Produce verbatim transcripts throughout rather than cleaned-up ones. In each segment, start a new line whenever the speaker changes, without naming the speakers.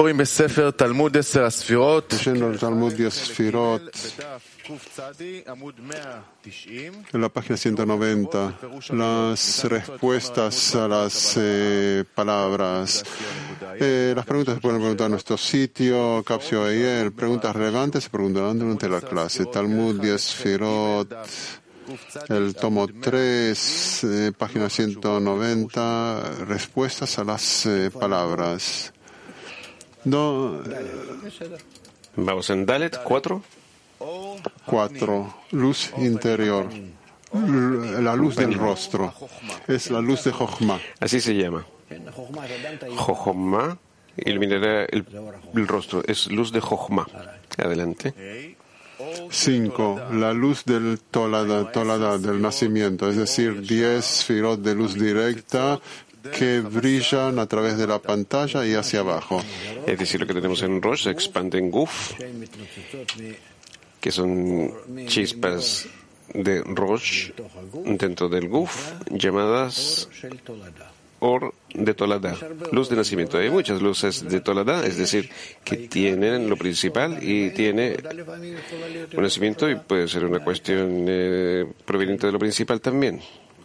Leyendo el Talmud diez Sfirot, en la página ciento noventa, las respuestas a las eh, palabras. Eh, las preguntas se pueden preguntar en nuestro sitio, Capsio A I E L. Preguntas relevantes se preguntarán durante la clase. Talmud diez Sfirot, el tomo tres, eh, página ciento noventa, respuestas a las eh, palabras. No,
Vamos en Dalet cuatro.
cuatro. Luz interior. L- la luz del rostro. Es la luz de Jochma.
Así se llama. Jochma iluminará el, el rostro. Es luz de Jochma. Adelante.
cinco. La luz del Tolada, Tolada del nacimiento. Es decir, diez Sfirot de luz directa que brillan a través de la pantalla y hacia abajo.
Es decir, lo que tenemos en Rosh se expande en Guf, que son chispas de Rosh dentro del Guf, llamadas Or de Tolada, luz de nacimiento. Hay muchas luces de Tolada, es decir, que tienen lo principal y tiene un nacimiento, y puede ser una cuestión eh, proveniente de lo principal también.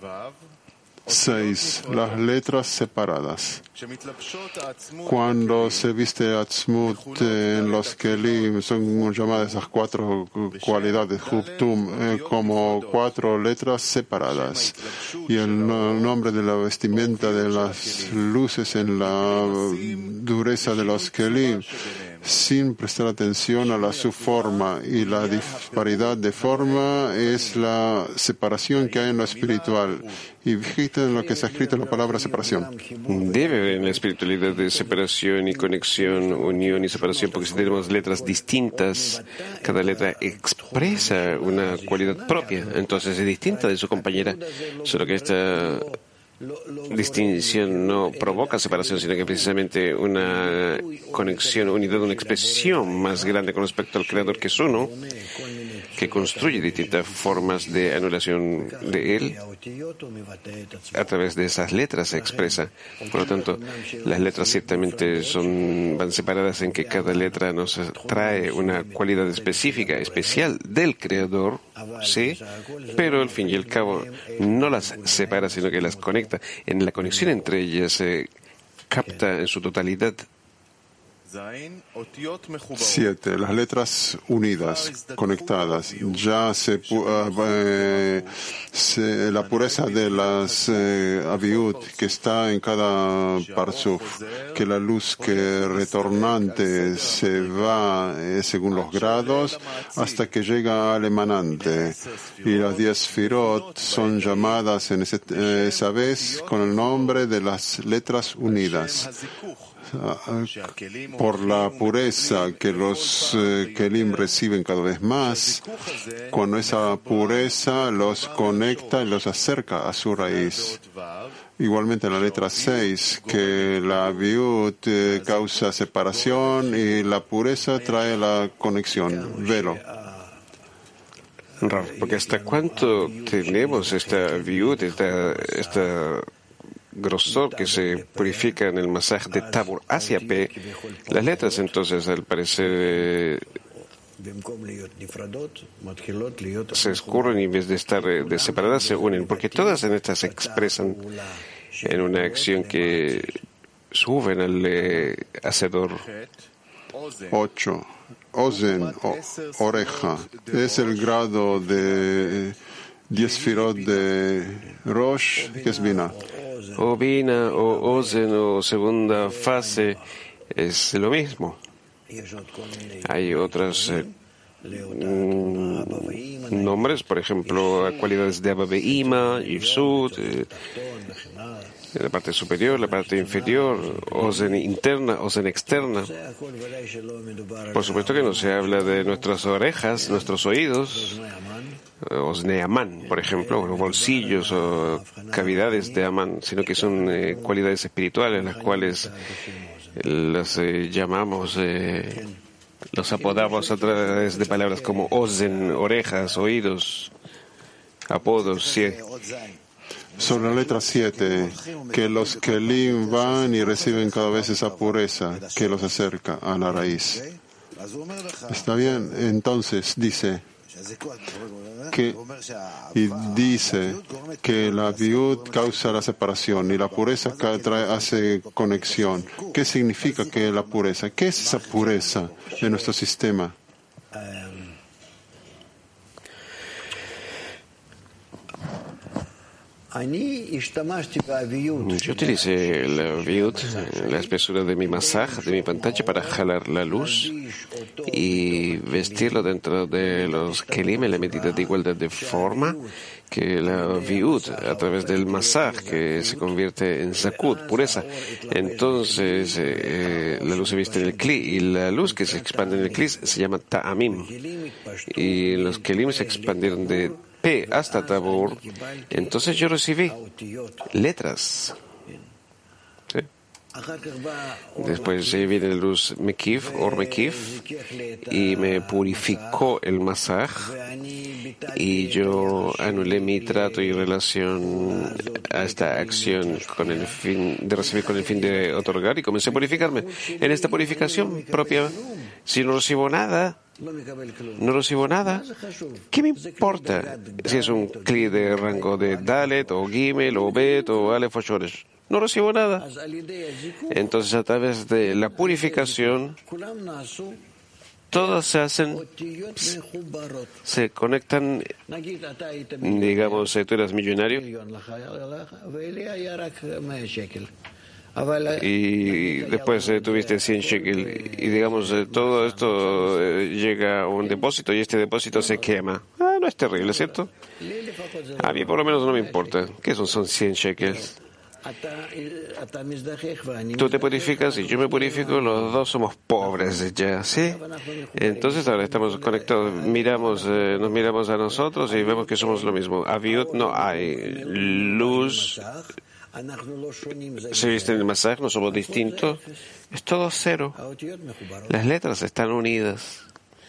seis. Las letras separadas. Cuando se viste Atzmut en los Kelim, son llamadas esas cuatro cualidades, Huptum, eh, como cuatro letras separadas. Y el no- nombre de la vestimenta de las luces en la dureza de los Kelim, sin prestar atención a la su forma, y la disparidad de forma es la separación que hay en lo espiritual. Y fíjate en lo que está escrito en la palabra separación.
Debe haber en la espiritualidad de separación y conexión, unión y separación, porque si tenemos letras distintas, cada letra expresa una cualidad propia, entonces es distinta de su compañera, solo que esta distinción no provoca separación, sino que precisamente una conexión, unidad, una expresión más grande con respecto al Creador, que es uno, que construye distintas formas de anulación de Él. A través de esas letras se expresa. Por lo tanto, las letras ciertamente son, van separadas en que cada letra nos trae una cualidad específica, especial del Creador, sí, pero al fin y al cabo no las separa, sino que las conecta. En la conexión entre ellas se capta en su totalidad.
Siete. Las letras unidas, conectadas. Ya se, pu- ah, eh, se- la pureza de las eh, aviut que está en cada parsuf, que la luz que retornante se va eh, según los grados hasta que llega al emanante. Y las diez firot son llamadas en ese, eh, esa vez con el nombre de las letras unidas. Por la pureza que los eh, Kelim reciben cada vez más, cuando esa pureza los conecta y los acerca a su raíz. Igualmente en la letra seis, que la viut eh, causa separación y la pureza trae la conexión, velo.
Raro, porque hasta cuánto tenemos esta viud, esta, esta grosor que se purifica en el masaj de Tabur hacia P, las letras entonces al parecer eh, se escurren y en vez de estar eh, de separadas se unen, porque todas en estas se expresan en una acción que suben al eh, hacedor.
Ocho. Ozen, o, oreja, es el grado de diez firot de Rosh, que es Binah.
O Bina, o Ozen, o segunda fase, es lo mismo. Hay otros eh, mm, nombres, por ejemplo, cualidades de Abba Be'ima, Yifsut, eh, la parte superior, la parte inferior, Ozen interna, Ozen externa. Por supuesto que no se habla de nuestras orejas, nuestros oídos, Osne Amán, por ejemplo, los bolsillos o cavidades de Amán, sino que son eh, cualidades espirituales, las cuales las eh, llamamos, eh, los apodamos a través de palabras como Ozen, orejas, oídos, apodos, sí.
Sobre la letra siete, que los kelim van y reciben cada vez esa pureza que los acerca a la raíz. Está bien, entonces dice que, y dice que la viud causa la separación y la pureza trae, hace conexión. ¿Qué significa que la pureza? ¿Qué es esa pureza de nuestro sistema?
Yo utilicé la viud, la espesura de mi masaj, de mi pantalla, para jalar la luz y vestirlo dentro de los kelim en la medida de igualdad de forma que la viud, a través del masaj, que se convierte en zakut, pureza. Entonces, eh, la luz se viste en el kli, y la luz que se expande en el kli se llama ta'amim. Y los kelim se expandieron de P hasta Tabur. Entonces yo recibí letras. ¿Sí? Después viene la luz Mekif, Or Mekif, y me purificó el masaj, y yo anulé mi trato y relación a esta acción con el fin de recibir, con el fin de otorgar, y comencé a purificarme. En esta purificación propia, si no recibo nada, no recibo nada, ¿qué me importa si es un kli de rango de Dalet o Gimel o Bet o Aleph o Shoresh? No recibo nada. Entonces, a través de la purificación, todas se hacen, se conectan. Digamos, tú eras millonario y después eh, tuviste cien shekel, y digamos eh, todo esto eh, llega a un depósito, y este depósito se quema. Ah, no es terrible, ¿cierto? A mí por lo menos no me importa. ¿Qué son? Son cien shekels. Tú te purificas y yo me purifico, los dos somos pobres ya, ¿sí? Entonces ahora estamos conectados, miramos, eh, nos miramos a nosotros y vemos que somos lo mismo. Aviut no hay luz. Se viste en el masaj, no somos distintos. Es todo cero. Las letras están unidas.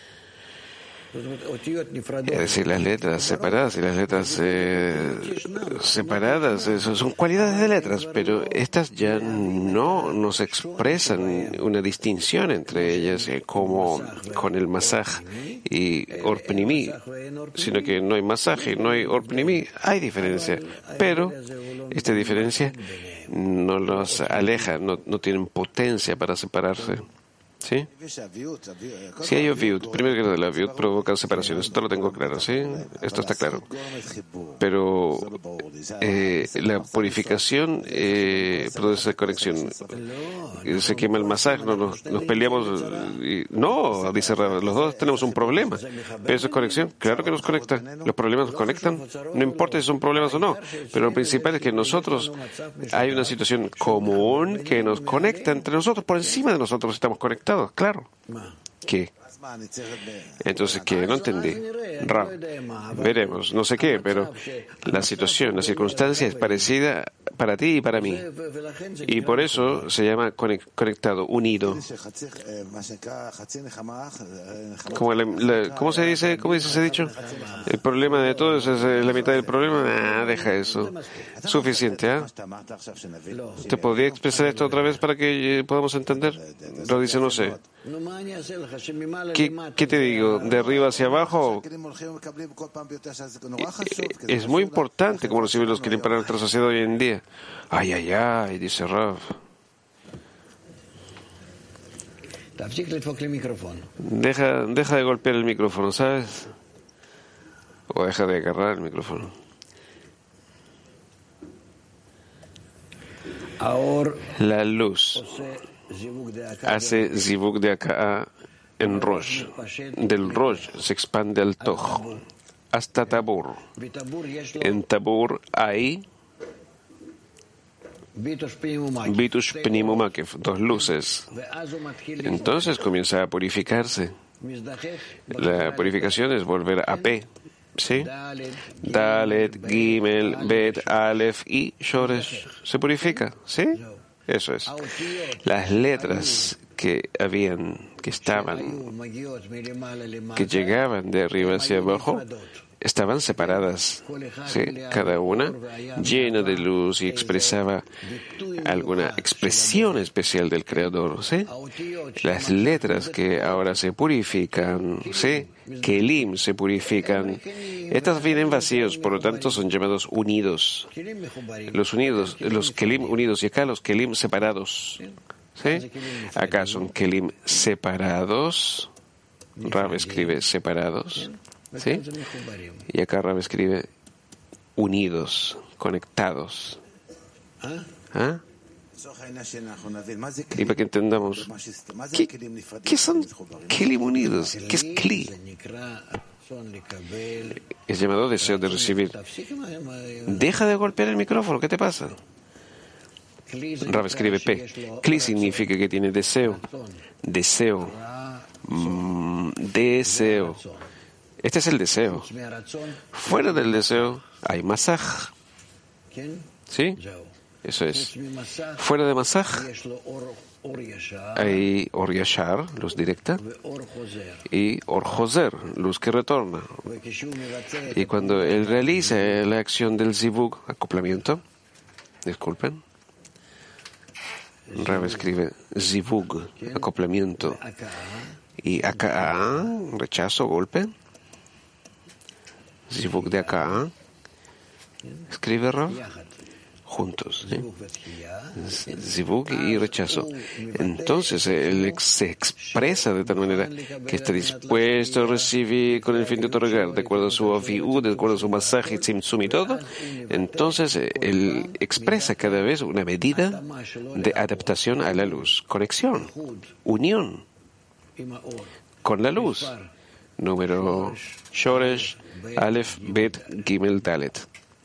Es decir, las letras separadas y las letras eh, separadas eso son cualidades de letras, pero estas ya no nos expresan una distinción entre ellas, eh, como con el masaj y orpnimi, sino que no hay masaje, no hay orpnimi, hay diferencia, pero esta diferencia no los aleja, no, no tienen potencia para separarse. ¿Sí? Si hay aviut, primero que nada, la aviut provoca separaciones. Esto lo tengo claro, ¿sí? Esto está claro. Pero eh, la purificación eh, produce conexión. Se quema el masaj, no, nos, nos peleamos. Y, no, dice Rab, los dos tenemos un problema. Pero eso es conexión. Claro que nos conecta. Los problemas nos conectan. No importa si son problemas o no. Pero lo principal es que nosotros hay una situación común que nos conecta entre nosotros. Por encima de nosotros estamos conectados. Claro. ¿Qué? Entonces, ¿qué? No entendí. Rab, veremos, no sé qué, pero la situación, la circunstancia es parecida para ti y para mí. Y por eso se llama conectado, unido. Como la, la, ¿Cómo se dice? ¿Cómo dice ese dicho? El problema de todo es, es la mitad del problema. Ah, deja eso. Suficiente, ¿ah? ¿eh? ¿Te podría expresar esto otra vez para que podamos entender? Lo dice, no sé. ¿Qué, ¿Qué te digo? ¿De arriba hacia abajo? Es muy importante cómo reciben los kelim para nuestra sociedad hoy en día. Ay, ay, ay, dice Rav. Deja, deja de golpear el micrófono, ¿sabes? O deja de agarrar el micrófono. La luz hace zivuk de acá en Rosh. Del Rosh se expande al Toj hasta Tabur. En Tabur hay Bitush Pnim Umakef, dos luces. Entonces comienza a purificarse. La purificación es volver a P. ¿Sí? Dalet, Gimel, Bet, Aleph y Shoresh. Se purifica. ¿Sí? Eso es. Las letras que habían, que estaban, que llegaban de arriba hacia abajo, estaban separadas, ¿sí? Cada una llena de luz y expresaba alguna expresión especial del Creador, ¿sí? Las letras que ahora se purifican, ¿sí? Kelim se purifican. Estas vienen vacíos, por lo tanto son llamados unidos. Los unidos, los Kelim unidos y acá los Kelim separados, ¿sí? Acá son Kelim separados. Rab escribe separados, ¿sí? Y acá Rab escribe unidos, conectados. ¿Ah? Y para que entendamos, ¿qué, qué son Kelim unidos? ¿Qué es Kli? Es llamado deseo de recibir. Deja de golpear el micrófono, ¿qué te pasa? Rab escribe P. Kli significa que tiene deseo. Deseo. Mm, deseo. Este es el deseo. Fuera del deseo hay masaj. ¿Sí? Eso es. Fuera de masaj hay or yashar, luz directa, y or joser, luz que retorna. Y cuando él realiza la acción del zivug, acoplamiento, disculpen, Rab escribe zivug, acoplamiento, y acá, rechazo, golpe, zivug de acá, escribe Rab, juntos, ¿sí? Zivug y rechazo. Entonces él se expresa de tal manera que está dispuesto a recibir con el fin de otorgar, de acuerdo a su afiú, de acuerdo a su masaje, tzimtzum y todo. Entonces él expresa cada vez una medida de adaptación a la luz, conexión, unión con la luz. Número Shoresh, Aleph, Bet, Gimel, Dalet.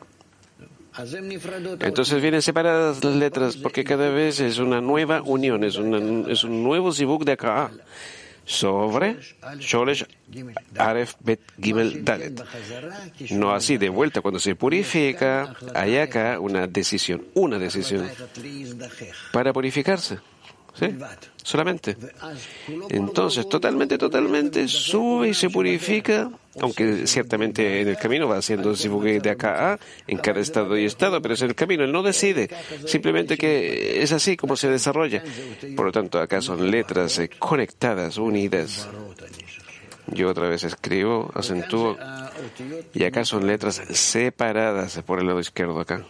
Entonces vienen separadas las letras porque cada vez es una nueva unión, es, una, es un nuevo zivug de acá sobre Shoresh, Aleph, Bet, Gimel, Dalet. No así de vuelta, cuando se purifica, hay acá una decisión, una decisión para purificarse. ¿Sí? Solamente. Entonces, totalmente, totalmente sube y se purifica, aunque ciertamente en el camino va haciendo zivug de acá a, en cada estado y estado, pero es en el camino, él no decide, simplemente que es así como se desarrolla. Por lo tanto, acá son letras eh, conectadas, unidas. Yo otra vez escribo, acentúo, y acá son letras separadas por el lado izquierdo acá.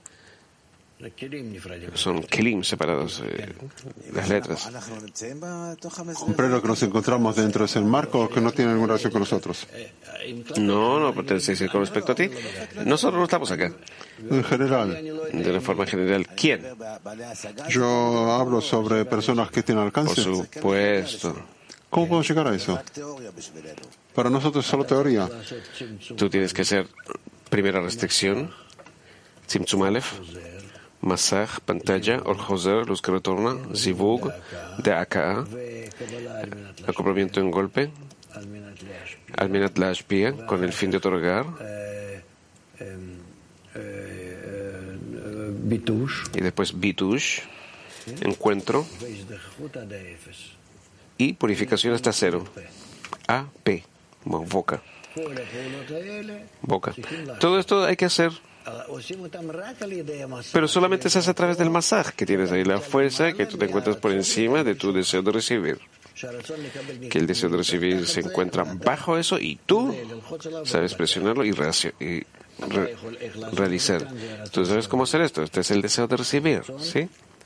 Son kelim separados, eh, las letras.
Comprendo que nos encontramos dentro de ese marco que no tiene ninguna relación con nosotros.
No, no pertenece con respecto a ti. Nosotros no estamos acá.
En general.
De una forma general, ¿quién?
Yo hablo sobre personas que tienen alcance.
Por supuesto.
¿Cómo podemos llegar a eso? Para nosotros es solo teoría.
Tú tienes que hacer primera restricción, Tzimtzum Aleph, Masaj, pantalla, Or Joser, luz que retorna, Zivug, de acá, acoplamiento en golpe, Almenat la Ashpia, con el fin de otorgar, y después Bitush, encuentro, y purificación hasta cero, A, P, boca, boca. Todo esto hay que hacer. Pero solamente se hace a través del masaje, que tienes ahí la fuerza, que tú te encuentras por encima de tu deseo de recibir. Que el deseo de recibir se encuentra bajo eso y tú sabes presionarlo y, reaccio- y re- realizar. Tú sabes cómo hacer esto. Este es el deseo de recibir, ¿sí?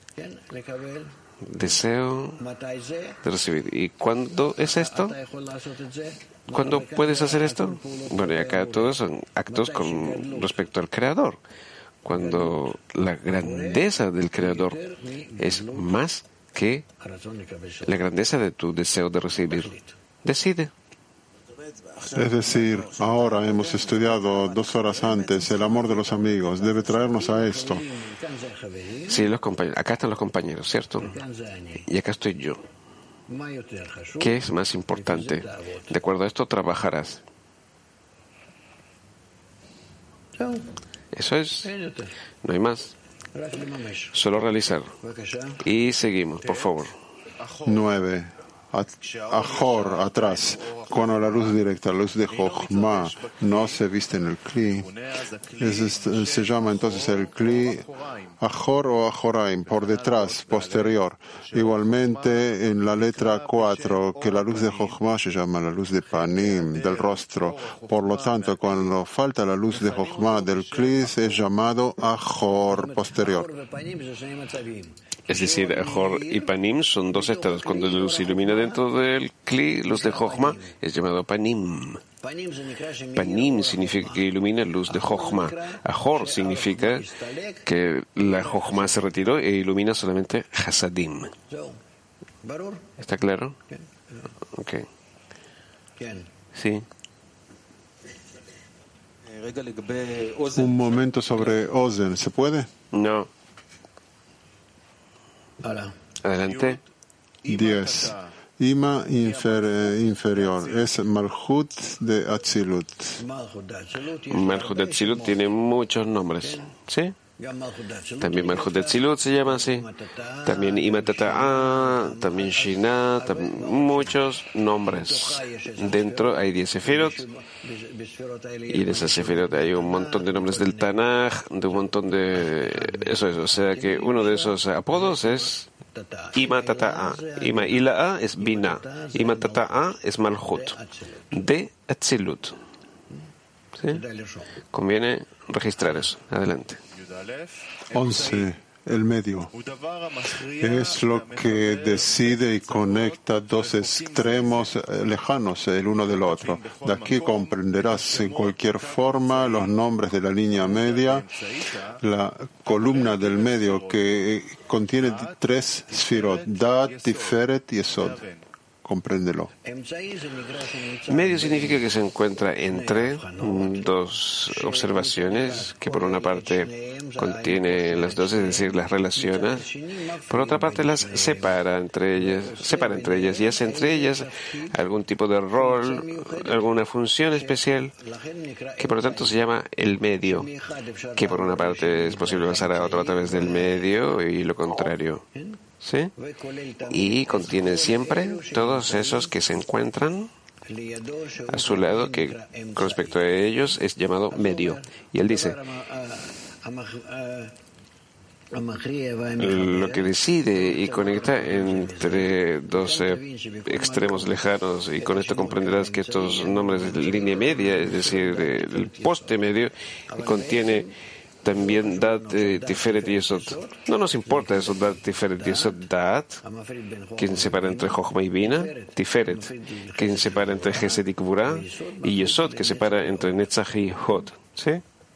Deseo de recibir. ¿Y cuándo es esto? ¿Cuándo puedes hacer esto? Bueno, y acá todos son actos con respecto al Creador. Cuando la grandeza del Creador es más que la grandeza de tu deseo de recibir. Decide.
Es decir, ahora hemos estudiado dos horas antes, el amor de los amigos debe traernos a esto.
Sí, los compañeros. Acá están los compañeros, ¿cierto? Y acá estoy yo. ¿Qué es más importante? De acuerdo a esto, trabajarás. Eso es. No hay más. Solo realizar. Y seguimos, por favor.
Nueve. Ajor, atrás, cuando la luz directa, la luz de Jochma, no se viste en el Kli, es, se llama entonces el Kli Ajor o Ajoraim, por detrás, posterior. Igualmente en la letra cuatro, que la luz de Jochma se llama la luz de Panim, del rostro. Por lo tanto, cuando falta la luz de Jochma del Kli, es llamado Ajor, posterior.
Es decir, Ajor y Panim son dos estados. Cuando la luz ilumina dentro del Kli, luz de Jochma, es llamado Panim. Panim significa que ilumina luz de Jochma. Ajor significa que la Jochma se retiró e ilumina solamente Hasadim. ¿Está claro? Ok. Sí.
Un momento sobre Ozen, ¿se puede?
No. Adelante.
diez. Ima infer, inferior es Malchut de Atzilut.
Malchut de Atzilut tiene muchos nombres. ¿Sí? También Malchut de Atzilut se llama así. También Ima Tata'a, también Shina, también muchos nombres. Dentro hay diez sefirot. Y en esas sefirot hay un montón de nombres del Tanaj, de un montón de... Eso es, o sea que uno de esos apodos es Ima Tata'a. Ima Ila'a es Bina. Ima Tata'a es Malchut de Atzilut. ¿Sí? Conviene registrar eso. Adelante.
once. El medio es lo que decide y conecta dos extremos lejanos el uno del otro. De aquí comprenderás en cualquier forma los nombres de la línea media, la columna del medio que contiene tres sfirot, Dat, Tiferet y Esod. Compréndelo.
Medio significa que se encuentra entre dos observaciones que por una parte contiene las dos, es decir, las relaciona, por otra parte las separa entre ellas, separa entre ellas y hace entre ellas algún tipo de rol, alguna función especial, que por lo tanto se llama el medio, que por una parte es posible pasar a otro a través del medio y lo contrario. ¿Sí? Y contiene siempre todos esos que se encuentran a su lado, que con respecto a ellos es llamado medio. Y él dice, lo que decide y conecta entre dos eh, extremos lejanos, y con esto comprenderás que estos nombres de línea media, es decir, el poste medio, contiene también Dat, eh, Tiferet y Yesod. No nos importa eso, Dat, Tiferet y Yesod. Dat, quien separa entre Jochma y Bina. Tiferet, quien separa entre Gesed y Kburá. Y Yesod, que separa entre Netzach y Hod. ¿Sí?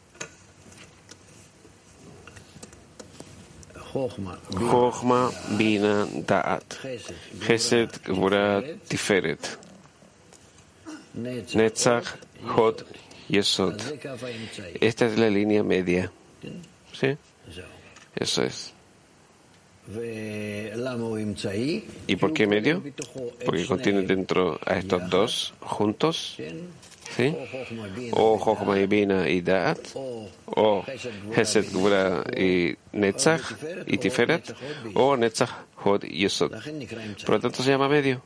Jochma, Bina, Da'at. Gesed, Kburá, Tiferet. Netzach, Hod, Yesod. Esta es la línea media. ¿Sí? Eso es. ¿Y por qué medio? Porque contiene dentro a estos dos juntos. ¿Sí? O Jochma y Bina y Da'at, o Gesed, Gvura y Netzach y Tiferet, o Netzach, Hod y Yesod. Por lo tanto se llama medio.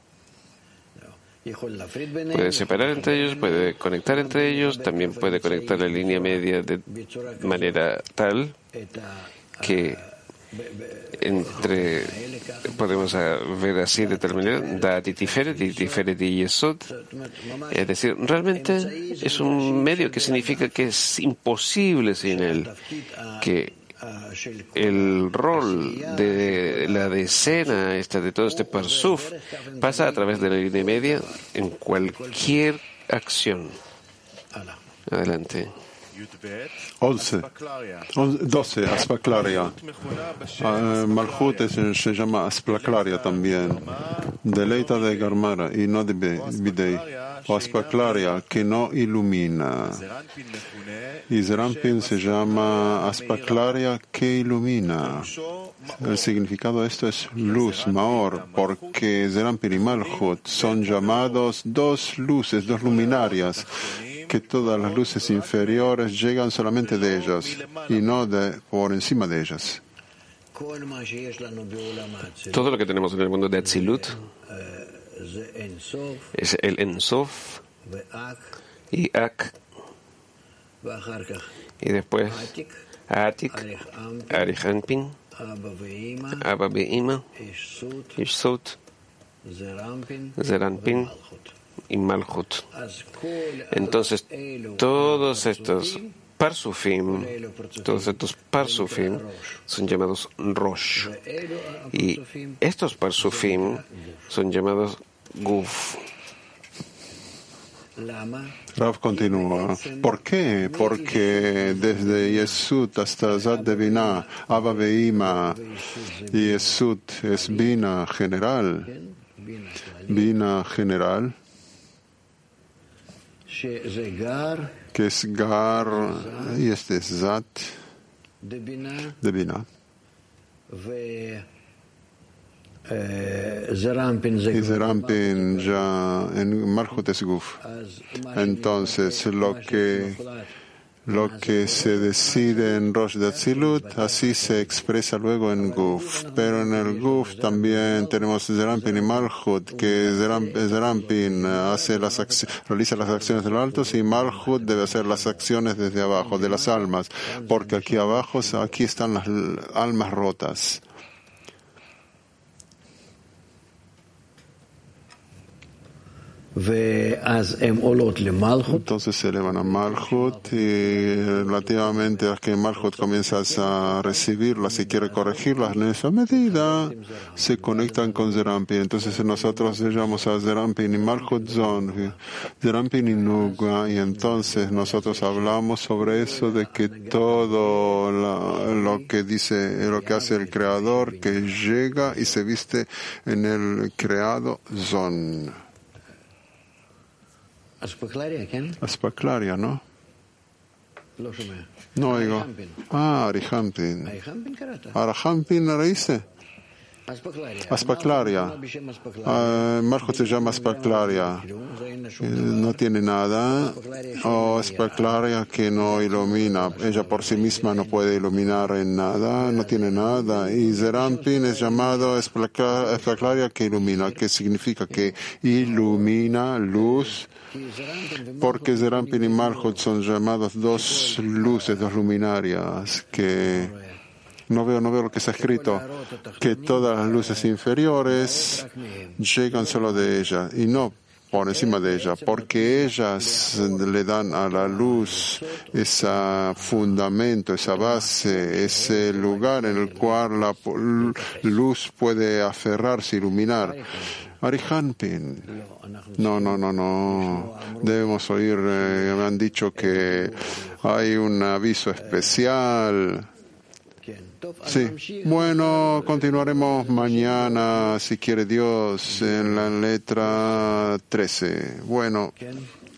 Puede separar entre ellos, puede conectar entre ellos, también puede conectar la línea media de manera tal que entre, podemos ver así de tal manera, Dat y Tiferet, y Tiferet y Yesod. Es decir, realmente es un medio que significa que es imposible sin él, que el rol de la decena esta de todo este parsuf pasa a través de la línea media en cualquier acción. Adelante.
once. doce. Aspaklaria. Uh, Malchut es, se llama Aspaklaria también. Deleita de Garmara y no de Bidei. O Aspaklaria, que no ilumina. Y Zerampin se llama Aspaklaria, que ilumina. El significado de esto es luz, Maor, porque Zerampin y Malchut son llamados dos luces, dos luminarias, que todas las luces inferiores llegan solamente de ellas y no de por encima de ellas.
Todo lo que tenemos en el mundo de Atzilut es el Ensof y Ak, y después Atik, Arich Anpin, Abba Be'ima, Ishsut, Zeranpin y Malchut. Entonces, todos estos Parsufim, todos estos Parsufim son llamados Rosh. Y estos Parsufim son llamados Guf.
Rav continúa. ¿Por qué? Porque desde Yesut hasta Zat de Binah, Abba Be'ima, y Yesut es Bina general. Bina general, que es Gar, y este es Zat de Binah. Y Zerampin ya en Malchut es Guf. Entonces, lo que, lo que se decide en Rosh de Atzilut, así se expresa luego en Guf. Pero en el Guf también tenemos Zerampin y Malchut, que Zerampin hace las realiza las acciones de los altos y Malchut debe hacer las acciones desde abajo, de las almas, porque aquí abajo, aquí están las almas rotas. Entonces se elevan a Malchut y relativamente a que Malchut comienzas a recibirlas y quiere corregirlas, en esa medida se conectan con Zerampin. Entonces nosotros llamamos a Zerampin y Malchut Zon, Zerampin y Nuga, y entonces nosotros hablamos sobre eso de que todo la, lo que dice, lo que hace el Creador, que llega y se viste en el creado Zon. Aspaklaria, ¿no? No oigo. Ah, Arihampin. Arihampin leíste. Aspaklaria. Uh, Malchut se llama Aspaklaria. No tiene nada. O Aspaklaria que no ilumina. Ella por sí misma no puede iluminar en nada. No tiene nada. Y Zerampin es llamado Aspaklaria que ilumina, que significa que ilumina luz. Porque Zerampin y Malchut son llamados dos luces, dos luminarias, que no veo, no veo lo que está escrito, que todas las luces inferiores llegan solo de ella y no por encima de ella, porque ellas le dan a la luz ese fundamento, esa base, ese lugar en el cual la luz puede aferrarse, iluminar. Arihampin. No, no, no, no. Debemos oír, eh, me han dicho que hay un aviso especial. Sí. Bueno, continuaremos mañana, si quiere Dios, en la letra trece. Bueno.